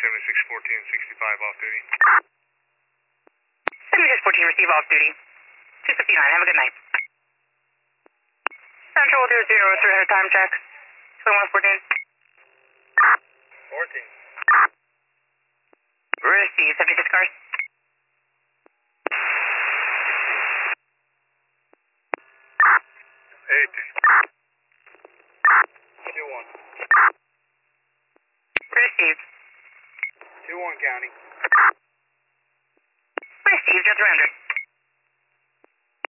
7614, 65 off duty. 7614, receive off duty. 259, have a good night. Central 00300, time check. 2114. 14. Receive, 76 cars. Hey, 2-1. Receive. 2-1 county. Receive, Jet 300.